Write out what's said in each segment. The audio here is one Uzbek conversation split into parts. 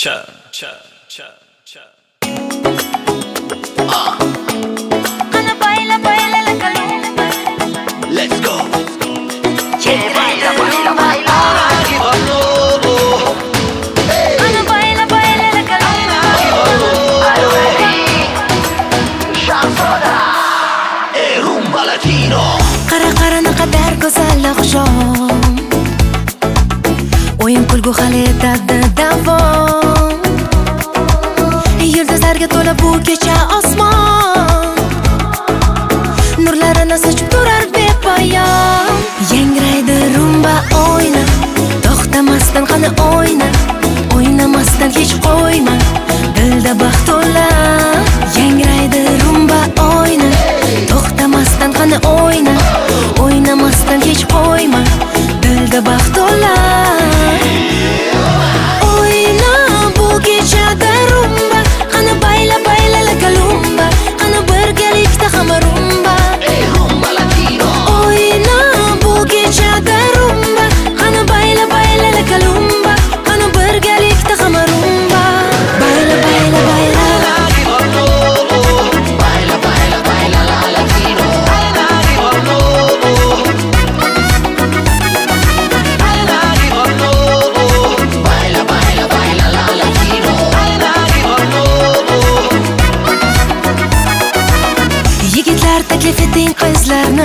cha. Ana baila, baila la calumba. Let's go. Baila, baila, baila. Ana baila, baila la calumba. Rumba latino. Qara naqadar go'zal oqshom. O'yin kulgu hali etadi davom. Yulduzlarga to'la bu kecha osmon. Nurlarini sochib turar bepoyon. Yangraydi rumba o'yna. To'xtamasdan qani o'yna. O'ynamasdan hech qo'yma. Dilda baxt to'la. Yangraydi rumba o'yna. To'xtamasdan qani o'yna. O'ynamasdan hech qo'yma. Dilda baxt to'la. O'yna bu kechada rumba. Qani bayla bayla la calumba. Qani birgalikda hamma rumba. Rumba latino. O'yna bu kechada rumba. Qani bayla bayla la calumba. Qani birgalikda hamma rumba. Bayla bayla bayla. Baila, baila, baila la latino. Baila, baila, baila la latino. Yigitlar taklif eting qizlarni.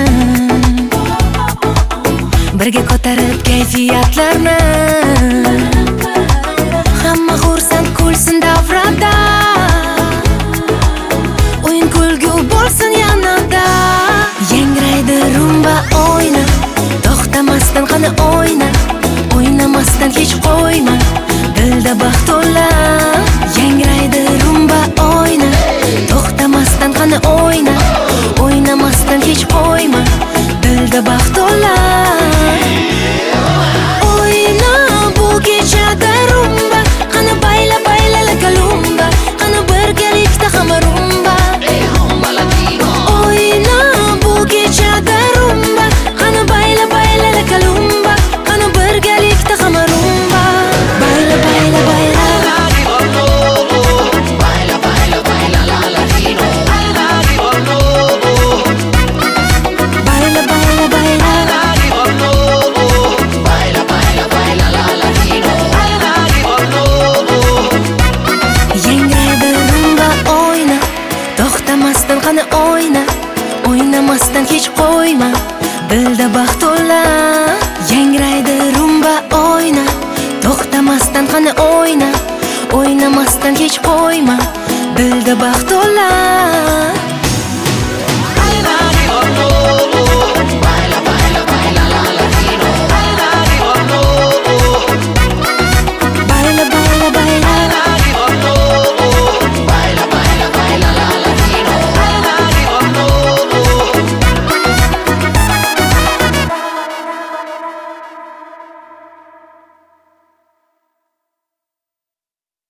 Birga ko'tarib kayfiyatlarni. Hamma xursand kulsin davrada. O'yin kulgu bo'lsin yanada. Yangraydi rumba o'yna. To'xtamasdan qani o'yna. O'ynamasdan hech qo'yma. Dilda baxt to'la. Yangraydi rumba o'yna. To'xtamasdan qani o'yna. O'ynamasdan hech qo'yma. Dilda baxt to'la. O'yna bu kechada rumba. Qani bayla bayla la calumba. Qani birgalikda hamma rumba. Rumba latino. O'yna bu kechada rumba. Qani bayla bayla la calumba. Qani birgalikda hamma rumba. Bayla bayla bayla. Baila, baila, baila la latino. Bayla bayla bayla. Baila, baila, baila la latino. Yangraydi rumba o'yna. To'xtamasdan qani o'yna. O'ynamasdan hech qo'yma. Dilda baxt to'la. Yangraydi rumba o'yna. To'xtamasdan qani o'yna. O'ynamasdan hech qo'yma. Dilda baxt to'la.